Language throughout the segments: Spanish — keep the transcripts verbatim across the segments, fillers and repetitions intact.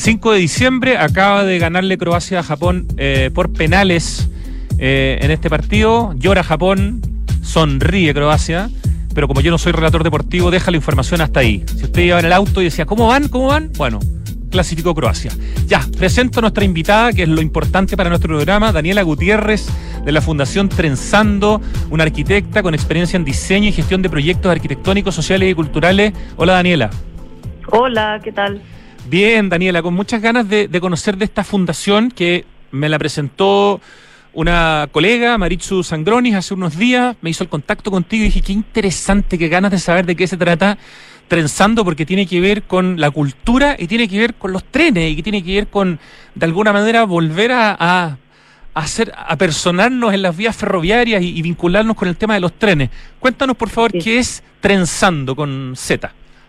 cinco de diciembre acaba de ganarle Croacia a Japón eh, por penales eh, en este partido. Llora Japón, sonríe Croacia, pero como yo no soy relator deportivo, deja la información hasta ahí. Si usted iba en el auto y decía, ¿cómo van? ¿Cómo van? Bueno, clasificó Croacia. Ya, presento a nuestra invitada, que es lo importante para nuestro programa, Daniela Gutiérrez, de la Fundación Trenzando, una arquitecta con experiencia en diseño y gestión de proyectos arquitectónicos, sociales y culturales. Hola, Daniela. Hola, ¿qué tal? Bien, Daniela, con muchas ganas de, de conocer de esta fundación que me la presentó una colega, Maritzu Sangronis, hace unos días. Me hizo el contacto contigo y dije, qué interesante, qué ganas de saber de qué se trata Trenzando, porque tiene que ver con la cultura y tiene que ver con los trenes y que tiene que ver con, de alguna manera, volver a, a, a hacer, a personarnos en las vías ferroviarias y, y vincularnos con el tema de los trenes. Cuéntanos, por favor, sí. ¿Qué es Trenzando con Z?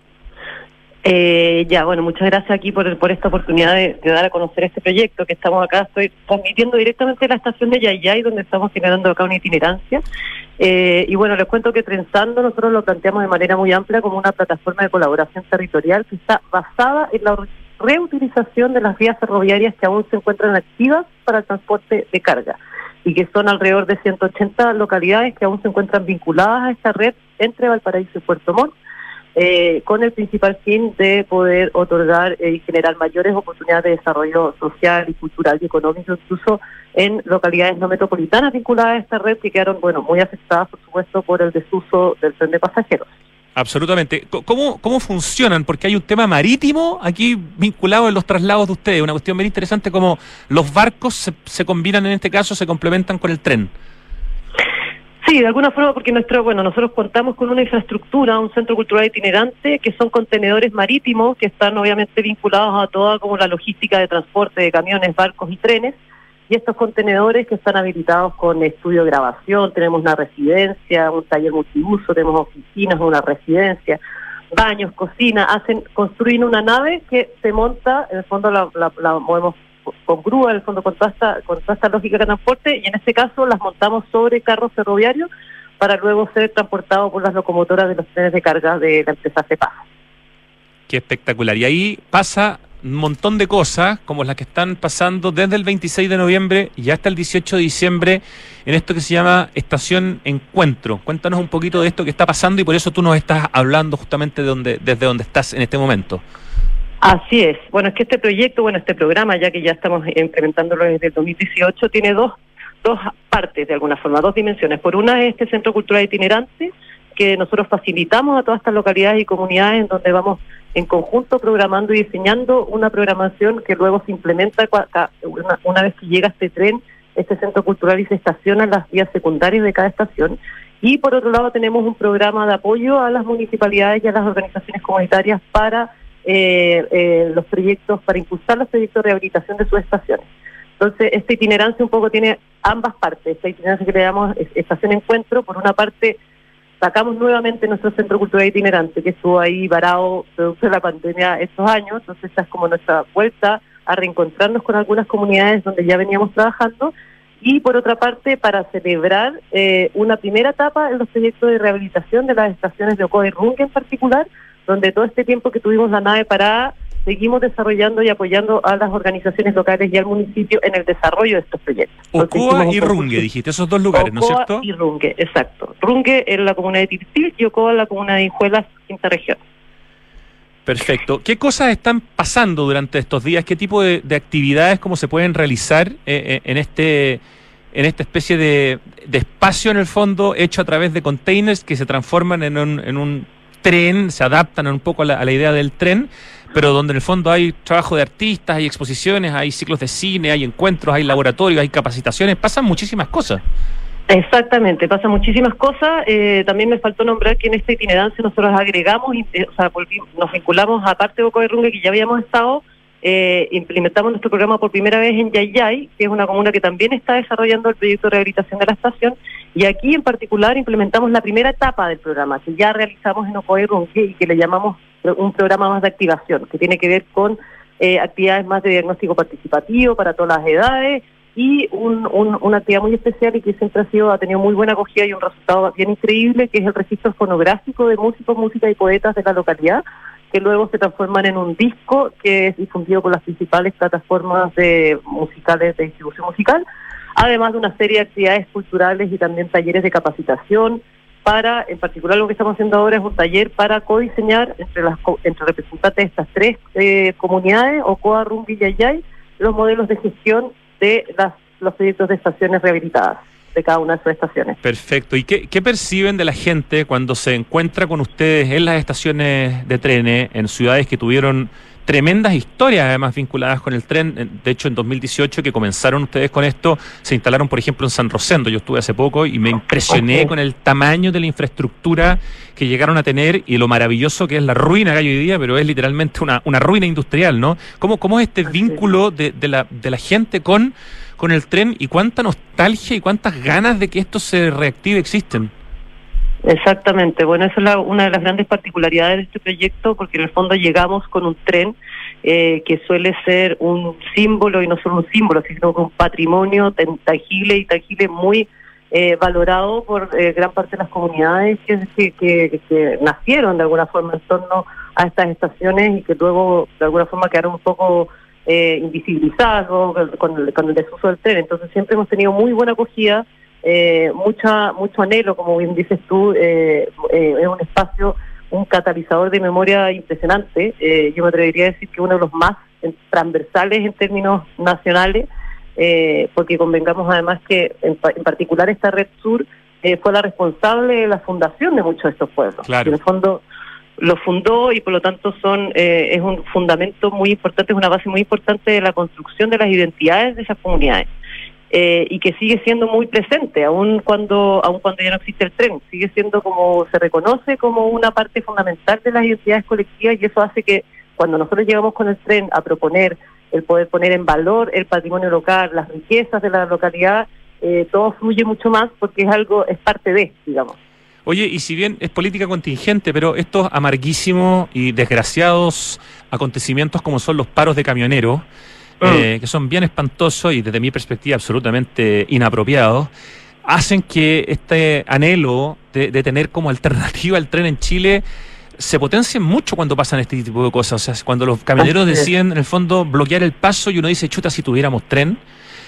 Eh, ya, bueno, muchas gracias aquí por, por esta oportunidad de, de dar a conocer este proyecto que estamos acá. Estoy transmitiendo directamente de la estación de Yayay, donde estamos generando acá una itinerancia. Eh, y bueno, les cuento que Trenzando nosotros lo planteamos de manera muy amplia como una plataforma de colaboración territorial que está basada en la reutilización de las vías ferroviarias que aún se encuentran activas para el transporte de carga y que son alrededor de ciento ochenta localidades que aún se encuentran vinculadas a esta red entre Valparaíso y Puerto Montt. Eh, con el principal fin de poder otorgar eh, y generar mayores oportunidades de desarrollo social y cultural y económico, incluso en localidades no metropolitanas vinculadas a esta red que quedaron, bueno, muy afectadas, por supuesto, por el desuso del tren de pasajeros. Absolutamente. ¿Cómo, cómo funcionan? Porque hay un tema marítimo aquí vinculado en los traslados de ustedes, una cuestión bien interesante, como los barcos se, se combinan en este caso, se complementan con el tren. Sí, de alguna forma, porque nuestro, bueno, nosotros contamos con una infraestructura, un centro cultural itinerante, que son contenedores marítimos que están obviamente vinculados a toda como la logística de transporte de camiones, barcos y trenes, y estos contenedores que están habilitados con estudio de grabación, tenemos una residencia, un taller multiuso, tenemos oficinas, una residencia, baños, cocina, hacen, construyen una nave que se monta, en el fondo la, la, la movemos con grúa, en el fondo con toda, esta, con toda esta lógica de transporte, y en este caso las montamos sobre carros ferroviarios para luego ser transportados por las locomotoras de los trenes de carga de la empresa CEPAS. Qué espectacular. Y ahí pasa un montón de cosas, como las que están pasando desde el veintiséis de noviembre y hasta el dieciocho de diciembre, en esto que se llama Estación Encuentro. Cuéntanos un poquito de esto que está pasando y por eso tú nos estás hablando justamente de donde, desde donde estás en este momento. Así es. Bueno, es que este proyecto, bueno, este programa, ya que ya estamos implementándolo desde el dos mil dieciocho, tiene dos, dos partes de alguna forma, dos dimensiones. Por una es este centro cultural itinerante, que nosotros facilitamos a todas estas localidades y comunidades en donde vamos en conjunto programando y diseñando una programación que luego se implementa una, una vez que llega este tren, este centro cultural, y se estaciona en las vías secundarias de cada estación. Y por otro lado tenemos un programa de apoyo a las municipalidades y a las organizaciones comunitarias para Eh, eh, los proyectos, para impulsar los proyectos de rehabilitación de sus estaciones. Entonces, esta itinerancia un poco tiene ambas partes. Esta itinerancia que le llamamos Estación Encuentro, por una parte, sacamos nuevamente nuestro centro cultural itinerante, que estuvo ahí varado producto de la pandemia estos años, entonces esta es como nuestra vuelta a reencontrarnos con algunas comunidades donde ya veníamos trabajando, y por otra parte, para celebrar eh, una primera etapa en los proyectos de rehabilitación de las estaciones de Ocoa y Runge en particular, donde todo este tiempo que tuvimos la nave parada, seguimos desarrollando y apoyando a las organizaciones locales y al municipio en el desarrollo de estos proyectos. Ocoa y Runge, dijiste, esos dos lugares, ¿no es cierto? Ocoa y Runge, exacto. Runge en la comuna de Tiltil y Ocoa en la comuna de Hijuelas, quinta región. Perfecto. ¿Qué cosas están pasando durante estos días? ¿Qué tipo de, de actividades, cómo se pueden realizar eh, en este en esta especie de, de espacio, en el fondo, hecho a través de containers que se transforman en un, en un tren, se adaptan un poco a la, a la idea del tren, pero donde en el fondo hay trabajo de artistas, hay exposiciones, hay ciclos de cine, hay encuentros, hay laboratorios, hay capacitaciones, pasan muchísimas cosas. Exactamente, pasan muchísimas cosas. Eh, también me faltó nombrar que en esta itinerancia nosotros agregamos, eh, o sea, volvimos, nos vinculamos a parte de Ocoa y Runge, que ya habíamos estado, eh, implementamos nuestro programa por primera vez en Yayay, que es una comuna que también está desarrollando el proyecto de rehabilitación de la estación, y aquí en particular implementamos la primera etapa del programa, que ya realizamos en Ocoa y Runge y que le llamamos un programa más de activación, que tiene que ver con eh, actividades más de diagnóstico participativo para todas las edades, y un, un, una actividad muy especial y que siempre ha sido, ha tenido muy buena acogida y un resultado bien increíble, que es el registro fonográfico de músicos, músicas y poetas de la localidad, que luego se transforman en un disco que es difundido por las principales plataformas de musicales de distribución musical, además de una serie de actividades culturales y también talleres de capacitación para, en particular lo que estamos haciendo ahora es un taller para codiseñar entre las entre representantes de estas tres eh, comunidades, Ocoa, Rumbi y Yayay, los modelos de gestión de las, los proyectos de estaciones rehabilitadas de cada una de sus estaciones. Perfecto. ¿Y qué, qué perciben de la gente cuando se encuentra con ustedes en las estaciones de trenes, en ciudades que tuvieron tremendas historias además vinculadas con el tren? De hecho, en dos mil dieciocho, que comenzaron ustedes con esto, se instalaron, por ejemplo, en San Rosendo. Yo estuve hace poco y me impresioné okay. con el tamaño de la infraestructura que llegaron a tener y lo maravilloso que es la ruina que hay hoy día, pero es literalmente una, una ruina industrial, ¿no? ¿Cómo, cómo es este vínculo de, de, la, de la gente con, con el tren y cuánta nostalgia y cuántas ganas de que esto se reactive existen? Exactamente, bueno, esa es la, una de las grandes particularidades de este proyecto, porque en el fondo llegamos con un tren eh, que suele ser un símbolo, y no solo un símbolo, sino un patrimonio tangible y tangible muy eh, valorado por eh, gran parte de las comunidades que, que, que, que nacieron de alguna forma en torno a estas estaciones y que luego de alguna forma quedaron un poco eh, invisibilizadas, ¿no? con, el, con el desuso del tren. Entonces siempre hemos tenido muy buena acogida. Eh, mucha mucho anhelo, como bien dices tú, eh, eh, es un espacio, un catalizador de memoria impresionante. Eh, yo me atrevería a decir que uno de los más transversales en términos nacionales, eh, porque convengamos además que en, en particular esta Red Sur eh, fue la responsable de la fundación de muchos de estos pueblos. Claro. En el fondo lo fundó y por lo tanto son eh, es un fundamento muy importante, es una base muy importante de la construcción de las identidades de esas comunidades. Eh, y que sigue siendo muy presente, aun cuando aun cuando ya no existe el tren, sigue siendo como, se reconoce como una parte fundamental de las identidades colectivas, y eso hace que cuando nosotros llegamos con el tren a proponer el poder poner en valor el patrimonio local, las riquezas de la localidad, eh, todo fluye mucho más porque es algo, es parte de, digamos. Oye, y si bien es política contingente, pero estos amarguísimos y desgraciados acontecimientos como son los paros de camioneros, Eh, que son bien espantosos y desde mi perspectiva absolutamente inapropiados, hacen que este anhelo de, de tener como alternativa al tren en Chile se potencie mucho cuando pasan este tipo de cosas. O sea, cuando los camioneros deciden en el fondo bloquear el paso y uno dice, chuta, si tuviéramos tren,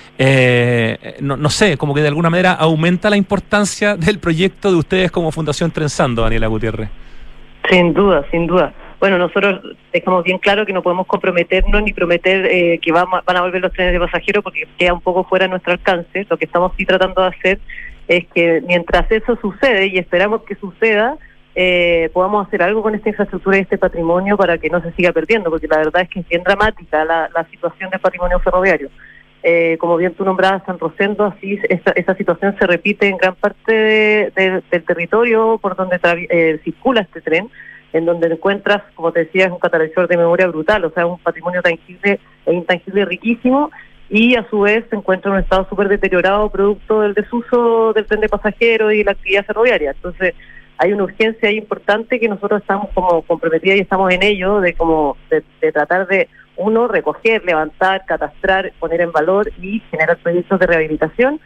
eh, no, no sé, como que de alguna manera aumenta la importancia del proyecto de ustedes como Fundación Trenzando, Daniela Gutiérrez. Sin duda, sin duda. Bueno, nosotros dejamos bien claro que no podemos comprometernos ni prometer eh, que vamos, van a volver los trenes de pasajeros porque queda un poco fuera de nuestro alcance. Lo que estamos sí tratando de hacer es que mientras eso sucede, y esperamos que suceda, eh, podamos hacer algo con esta infraestructura y este patrimonio para que no se siga perdiendo, porque la verdad es que es bien dramática la, la situación del patrimonio ferroviario. Eh, como bien tú nombrabas San Rosendo, así esa, esa situación se repite en gran parte de, de, del territorio por donde eh, circula este tren, en donde encuentras, como te decía, es un catalizador de memoria brutal, o sea, un patrimonio tangible e intangible riquísimo, y a su vez se encuentra en un estado súper deteriorado producto del desuso del tren de pasajeros y la actividad ferroviaria. Entonces hay una urgencia ahí importante que nosotros estamos como comprometidas y estamos en ello, de como de, de tratar de, uno, recoger, levantar, catastrar, poner en valor y generar proyectos de rehabilitación.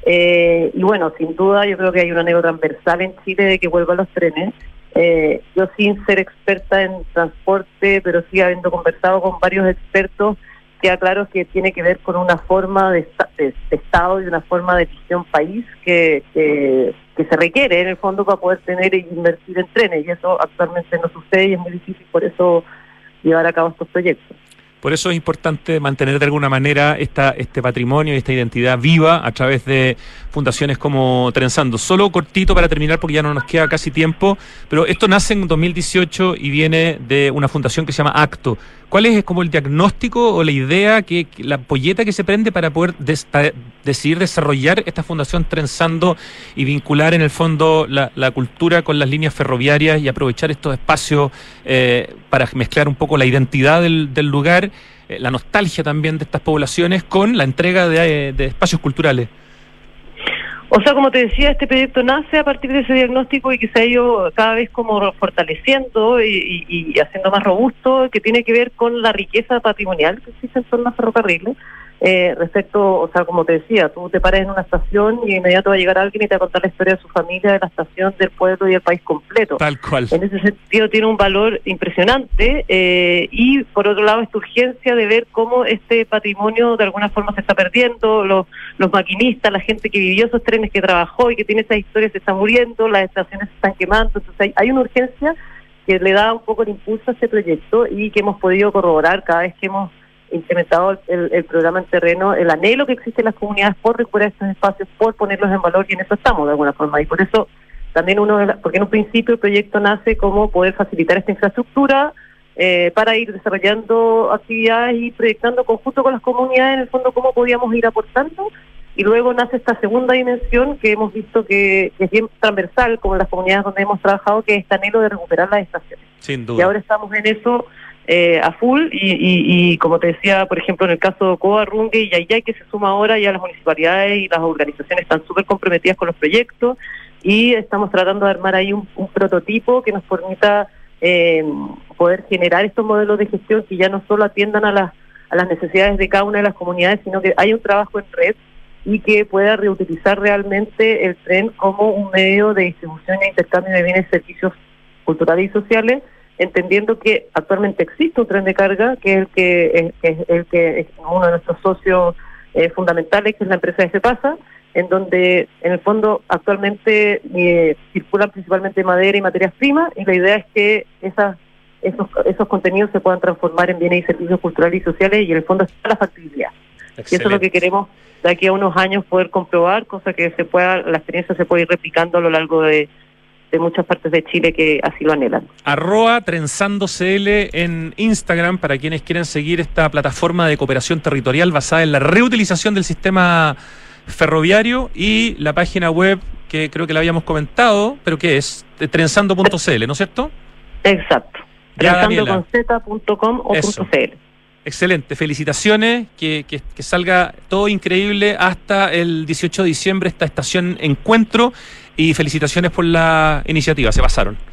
Eh, y bueno, sin duda yo creo que hay un anhelo transversal en Chile de que vuelvan los trenes. Eh, yo sin ser experta en transporte, pero sí habiendo conversado con varios expertos, queda claro que tiene que ver con una forma de, de, de Estado y una forma de visión país que, que, que se requiere en el fondo para poder tener e invertir en trenes, y eso actualmente no sucede y es muy difícil por eso llevar a cabo estos proyectos. Por eso es importante mantener de alguna manera esta, este patrimonio y esta identidad viva a través de fundaciones como Trenzando. Solo cortito para terminar porque ya no nos queda casi tiempo, pero esto nace en dos mil dieciocho y viene de una fundación que se llama Acto. ¿Cuál es como el diagnóstico o la idea, que, que la polleta que se prende para poder des, para decidir desarrollar esta fundación Trenzando y vincular en el fondo la, la cultura con las líneas ferroviarias y aprovechar estos espacios eh, para mezclar un poco la identidad del, del lugar, eh, la nostalgia también de estas poblaciones con la entrega de, de espacios culturales? O sea, como te decía, este proyecto nace a partir de ese diagnóstico y que se ha ido cada vez como fortaleciendo y, y, y haciendo más robusto, que tiene que ver con la riqueza patrimonial que existe en torno a ferrocarriles. Eh, respecto, o sea, como te decía, tú te paras en una estación y de inmediato va a llegar alguien y te va a contar la historia de su familia, de la estación, del pueblo y del país completo. Tal cual. En ese sentido tiene un valor impresionante eh, y por otro lado esta urgencia de ver cómo este patrimonio de alguna forma se está perdiendo, los, los maquinistas, la gente que vivió esos trenes, que trabajó y que tiene esas historias se está muriendo, las estaciones se están quemando, entonces hay, hay una urgencia que le da un poco el impulso a este proyecto y que hemos podido corroborar cada vez que hemos implementado el, el programa en terreno, el anhelo que existe en las comunidades por recuperar estos espacios, por ponerlos en valor, y en eso estamos de alguna forma. Y por eso también uno, de la, porque en un principio el proyecto nace como poder facilitar esta infraestructura eh, para ir desarrollando actividades y proyectando conjunto con las comunidades, en el fondo, cómo podíamos ir aportando. Y luego nace esta segunda dimensión que hemos visto que, que es bien transversal, como en las comunidades donde hemos trabajado, que es este anhelo de recuperar las estaciones. Sin duda. Y ahora estamos en eso eh, a full y, y, y como te decía, por ejemplo, en el caso de Ocoa, Runge y Yayay, que se suma ahora, ya las municipalidades y las organizaciones están súper comprometidas con los proyectos y estamos tratando de armar ahí un, un prototipo que nos permita eh, poder generar estos modelos de gestión que ya no solo atiendan a las, a las necesidades de cada una de las comunidades, sino que hay un trabajo en red y que pueda reutilizar realmente el tren como un medio de distribución e intercambio de bienes y servicios culturales y sociales, entendiendo que actualmente existe un tren de carga, que es el que es, es el que es uno de nuestros socios eh, fundamentales, que es la empresa de Cepasa, en donde en el fondo actualmente eh, circulan principalmente madera y materias primas, y la idea es que esas esos esos contenidos se puedan transformar en bienes y servicios culturales y sociales, y en el fondo está la factibilidad. Excelente. Y eso es lo que queremos de aquí a unos años poder comprobar, cosa que se pueda, la experiencia se puede ir replicando a lo largo de de muchas partes de Chile que así lo anhelan. Arroba TrenzandoCL en Instagram para quienes quieren seguir esta plataforma de cooperación territorial basada en la reutilización del sistema ferroviario, y la página web que creo que la habíamos comentado, pero que es trenzando punto c l, ¿no es cierto? Exacto. trenzando con z punto com o .cl. Excelente, felicitaciones, que, que, que salga todo increíble hasta el dieciocho de diciembre esta estación Encuentro, y felicitaciones por la iniciativa, se pasaron.